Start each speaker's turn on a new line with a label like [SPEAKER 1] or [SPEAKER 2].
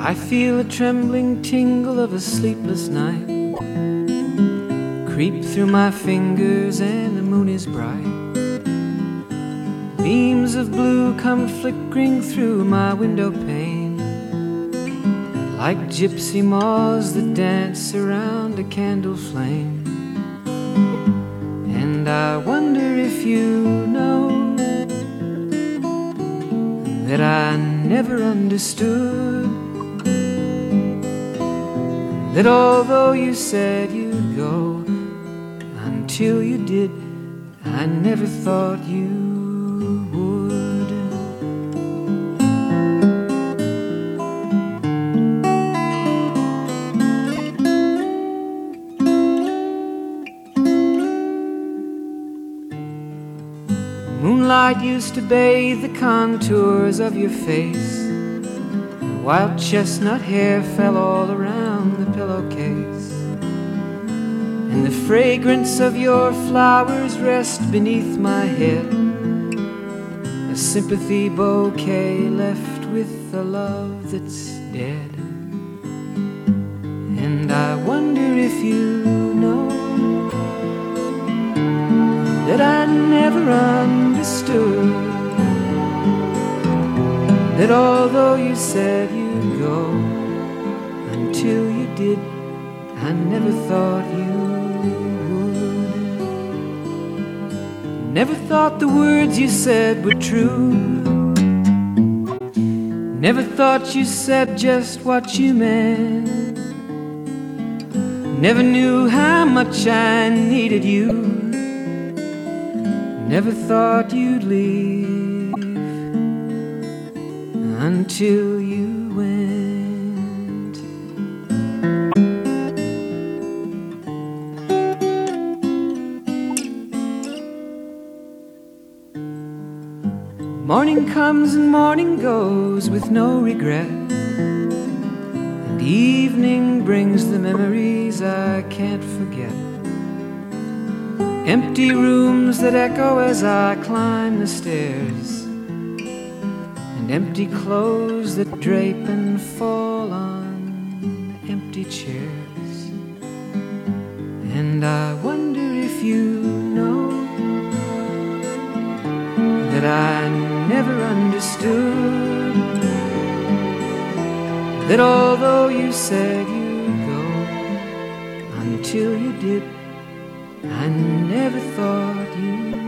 [SPEAKER 1] I feel a trembling tingle of a sleepless night creep through my fingers, and the moon is bright. Beams of blue come flickering through my window pane, like gypsy moths that dance around a candle flame. And I wonder if you know that I never understood, that although you said you'd go, until you did, I never thought you would. Moonlight used to bathe the contours of your face, and wild chestnut hair fell all around the pillowcase, and the fragrance of your flowers rest beneath my head, a sympathy bouquet left with a love that's dead. And I wonder if you know that I never understood, that although you said you'd go, until you did, I never thought you would. Never thought the words you said were true, never thought you said just what you meant, never knew how much I needed you, never thought you'd leave until you went. Morning comes and morning goes with no regret, and evening brings the memories I can't forget. Empty rooms that echo as I climb the stairs, and empty clothes that drape and fall on empty chairs. And I wonder if you know that I never understood, that although you said you'd go, until you did, I never thought you